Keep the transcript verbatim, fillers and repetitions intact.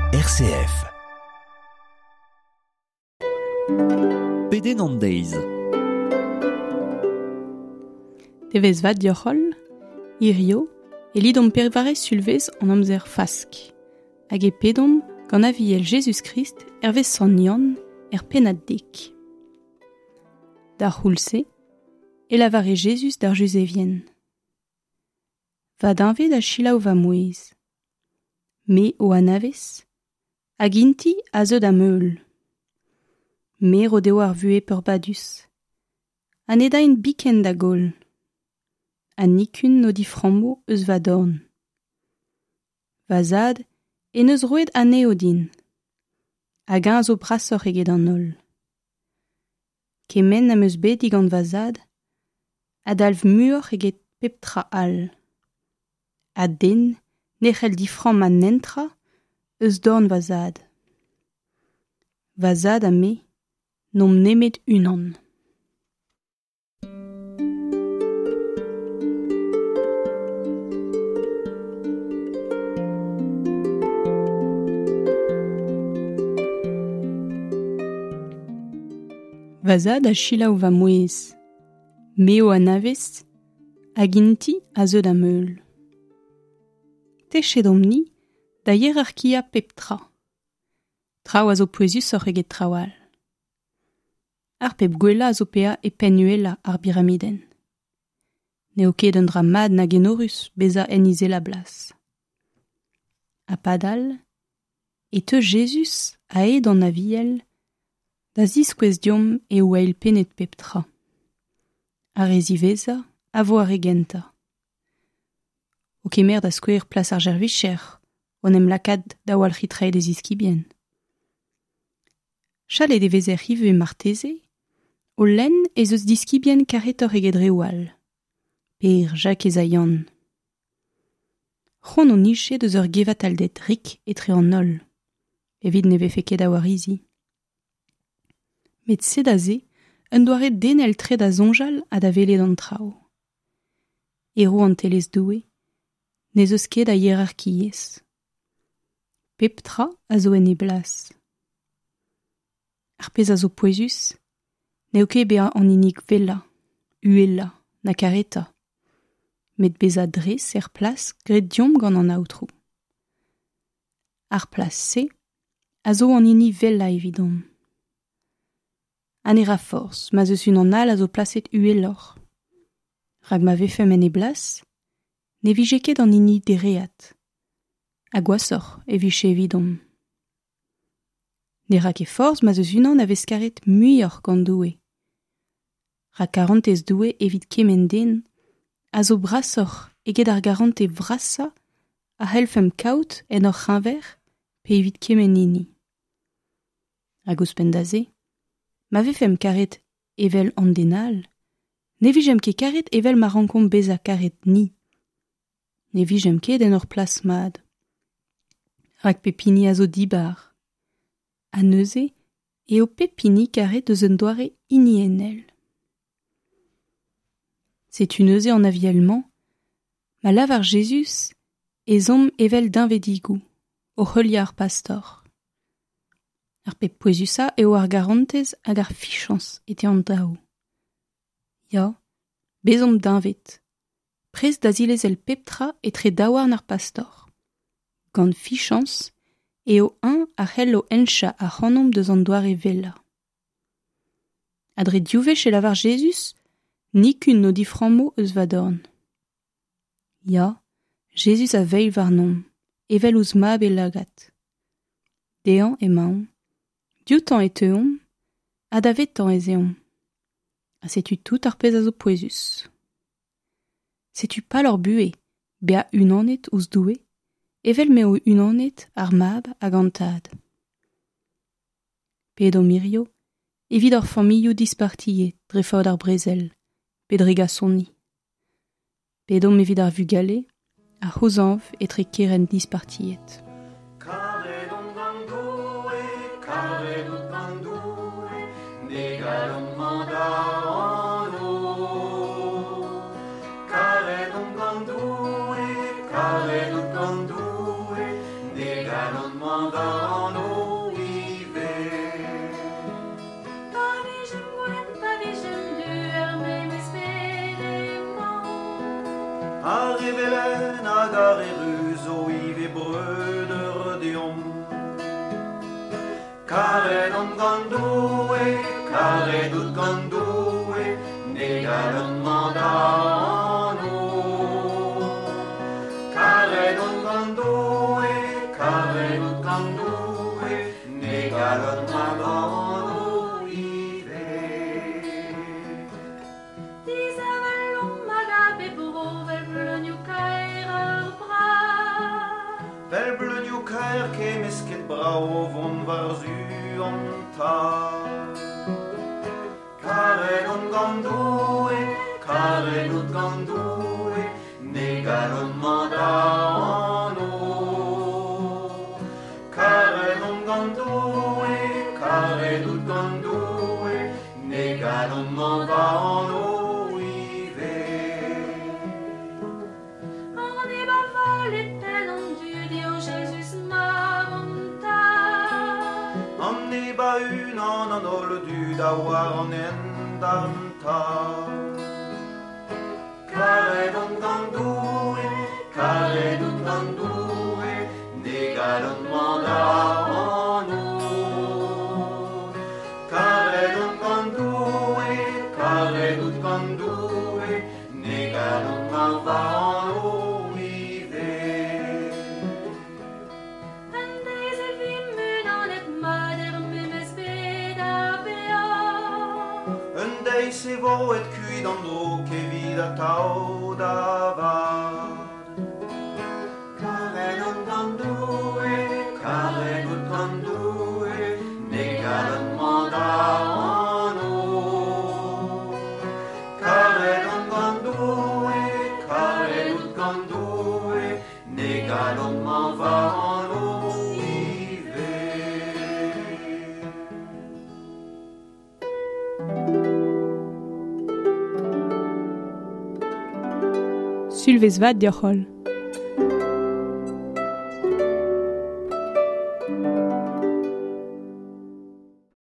R C F. Peden an deiz. Devez vat dioc'hol, irio, e lidom pervare sulvez an amzer fask. Hag e pedom gant aviel Jésus-Christ hervez san yann er pennad dik. D'ar c'houlse, e lavare Jésus d'ar juzevien. Va dinvez da chilaou va mouez. Me o anavez, hag inti a zeu da meul. Me rodeo ar vue peur badus. An edain biken da gol. An nikun no di frammo eus va dorn. Va zad, en eus roet aneo din. Hag un zo brasoc'h eget an ol. Kemen am eus bet digant va zad, a dalv muoc'h eget pep tra all. A den, nechel di fram an nentra, eus dorn va zad. Va zad a me, nom nemet unan. Va zad a chilaou va mouez. Meo a navez, hag inti a zeu da meul. Techet omni da hierarchia pep tra. Trao a zo poezus oc'h eget trawal. Ar pep gwella a zo pea e penuela ar biramiden. Neo ket un dra mad na genorus beza en izela blas. A padal, e te Jésus a e dan a viel da ziskwez diom e ouel pennet pep tra. A rezi veza a vo a regenta. O kemer da skouer plas ar jervicher, on em lakad da wal c'hitrae des iskibien. Chalet e vezer hive marteze, o len ez eus diskibien karet ur eget rewal. Per jak ez a yann. C'hon o niche deus ur gevat aldet rik etre an ol. Evit ne vefe ket a war izi. Met se da ze, un doare denel tre da zonjal a da vele d'an trao. Ero an telez doue, ne eus ket a hierarchiez. Pep tra a zo en e blas. Ar pez a zo poezus, ne oke bea an inig vela, uela, na kareta. Met beza dres er plas gret diom gant an aotrou. Ar plas se, a zo an ini vela evidom. An era forz, ma zeus un an al a zo plaset uelor. Rag ma vefem en e blas, ne vije ket an ini dereat. A gwasoc'h e vije evidom. Ne rak e forz ma zeus unan a vez karet muioc'h gant doue. Rak garantez doue evit kemen den, a zo brasoc'h eget ar garante vrasa a helfem kaout en ur c'hinver pe evit kemen ini. Hag ouz pendaze, ma vefem karet evel an denal, ne vijem ket karet evel ma rankom beza karet ni. Ne vijem ket en ur plas mad. Rak pepini a zo dibar. A neuze, eo pepini karet eus un doare ini enel. Setu neuze an avielman, ma lavar Jésus ez om evel d'invedigou, o c'heulia ar pastor. Ar pep poezusa eo ar garantez hag ar fichans ete an dao. Ya, bezom d'invet, prez da zilez el pep tra etre daouarn ar pastor. Gant fichans, eo un a c'hell o encha a c'hanom deus an doare vela. Adre diouve che lavar Jésus, nikun no diframmo eus va dorn. Ya, Jésus a veil var nom, evel ouz mab e lagat. Dean e maon, dioutan e teom, a da vetan e zeom. A setu tout ar pez a zo poezus. Setu pal ur bue, bea unanet ouz doue, evel meo unanet ar mab hag an tad. Pedo mirio, evit ur familloù dispartiet dre faot ar brezel, pedrega sonni. Pedo evit ar vugale, ar c'hozanv etre keren dispartiet. Negalon mandat no ive. Pavijim gwen, pavijim duer, me mespedemant. Arrivelen agar erus o ive bröder diom. Karen on gandoe, kare dut gandoe, negalon mandat no. Karen on gandoe, kare dut gandoe, negalon mandat no ive. Disa vallon magabe brovel bleu kairer bra. Vel bleu kaer ke mesket brao von varzu on ta. Karen on gandoe, karen ut gandoe, negalon mandat no. Karen on gandoe, karen ut gandoe, negalon mandat no ive. On est bavol et tel en du Dio Jésus maronta. On est ba une en en ol du dawar en endanta. Karen on gandoe, karen ut gandoe, negalon mandat no. Karen on gandoe, karen ut gandoe, negalon mandat no ive. En deze vimmun an et mader me mespeda bea. Un dei se vo et cuit d'andro che vida tau davad. Karen on gandoe, karen ut gandoe, negalon mandat no. Karen on gandoe, karen ut gandoe, negalon mandat no ive. Sulvez vat dioc'hol.